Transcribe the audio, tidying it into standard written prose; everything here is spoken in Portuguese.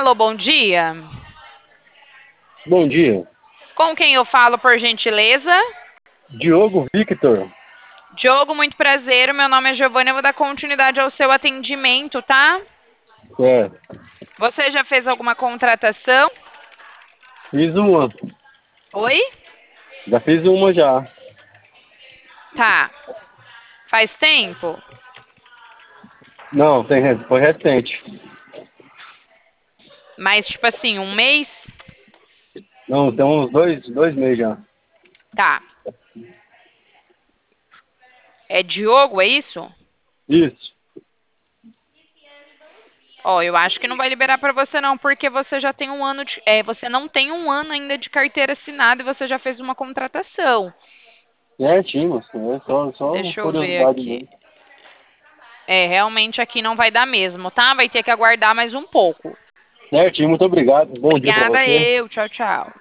Alô, bom dia. Bom dia. Com quem eu falo, por gentileza? Diogo Victor. Diogo, muito prazer. Meu nome é Giovana. Eu vou dar continuidade ao seu atendimento, tá? É, Você já fez alguma contratação? fiz uma. Oi? Já fiz uma já. Tá. Faz tempo? Não, foi recente. Mas, tipo assim, um mês? Não, tem uns dois meses já. Tá. É Diogo, é isso? Isso. Ó, eu acho que não vai liberar pra você não, porque você já tem um ano de, você não tem um ano ainda de carteira assinada e você já fez uma contratação. Certinho, moço. É só Deixa eu ver curiosidade aqui. mesmo. Realmente aqui não vai dar mesmo, tá? Vai ter que aguardar mais um pouco. Certinho, muito obrigado. Bom dia pra Obrigada você. eu. Tchau, tchau.